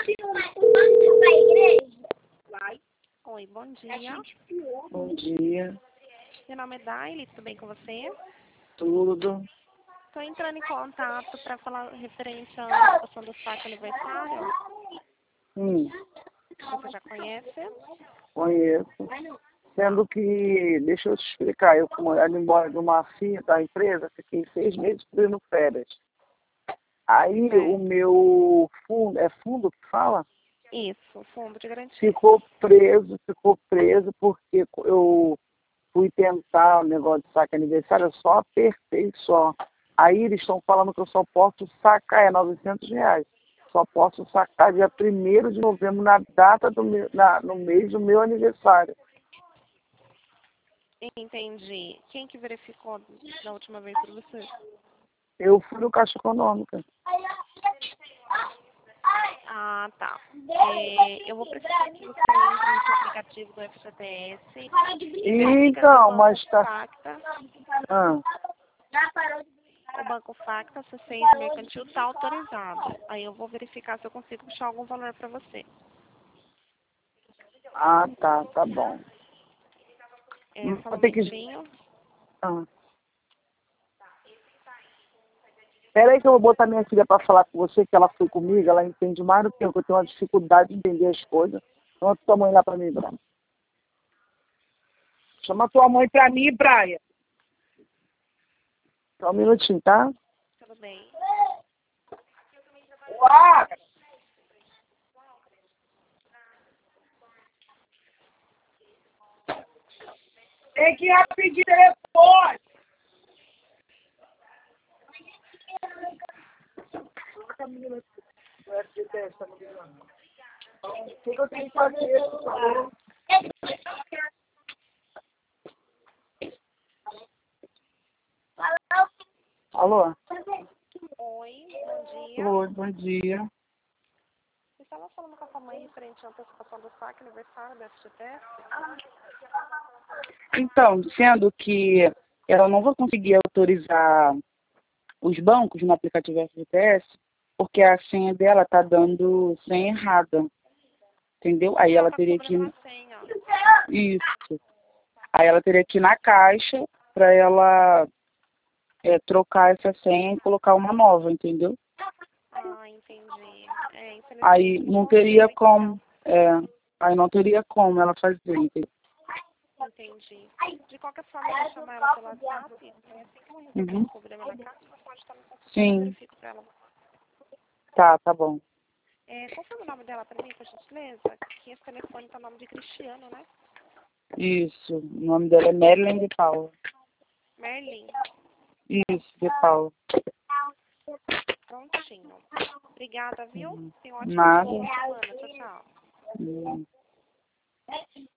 Oi, bom dia. Bom dia. Meu nome é Daile, tudo bem com você? Tudo. Estou entrando em contato para falar referente à antecipação do saque aniversário. Você já conhece? Conheço. Sendo que, deixa eu te explicar, eu como era embora de uma firma da empresa, fiquei 6 meses pedindo férias. Aí o meu fundo, é fundo que fala? Isso, fundo de garantia. Ficou preso porque eu fui tentar o negócio de saque aniversário, eu só apertei só. Aí eles estão falando que eu só posso sacar, R$ 900. Só posso sacar dia 1º de novembro, na data do meu, no mês do meu aniversário. Entendi. Quem que verificou na última vez para você? Eu fui no Caixa Econômica. Ah, tá. Eu vou precisar que você entre no seu aplicativo do FGTS. Então, mas tá... Facta. Ah. O Banco Facta C6 Mercantil está autorizado. Aí eu vou verificar se eu consigo puxar algum valor para você. Ah, tá bom. Só um minutinho. Espera aí que eu vou botar minha filha para falar com você, que ela foi comigo, ela entende mais do que eu tenho uma dificuldade de entender as coisas. Chama tua mãe lá para mim, Brian. Chama tua mãe para mim, Brian. Só um minutinho, tá? Tudo bem. Uau! Tem que pedir telefone. O que eu tenho que fazer? Alô? Oi, bom dia. Oi, bom dia. Você estava falando com a sua mãe referente à antecipação do saque aniversário da FGTS? Então, sendo que eu não vou conseguir autorizar os bancos no aplicativo FGTS, porque a senha dela tá dando senha errada, entendeu? Aí ela teria que... Isso. Aí ela teria que ir na caixa para ela trocar essa senha e colocar uma nova, entendeu? Ah, entendi. Aí não teria como, aí não teria como ela fazer, entendeu? Entendi. De qualquer forma, eu vou chamar ela pelo WhatsApp, e assim que ela resolver o problema na casa, ela pode estar no consultório e eu verifico para ela. Tá bom. Confirma o nome dela para mim, por gentileza? Que esse telefone tá o nome de Cristiano, né? Isso, o nome dela é Marilyn de Paula. Merlin? Isso, de Paula. Prontinho. Obrigada, viu? Tenha um ótimo Nada. dia de semana. Tchau, tchau.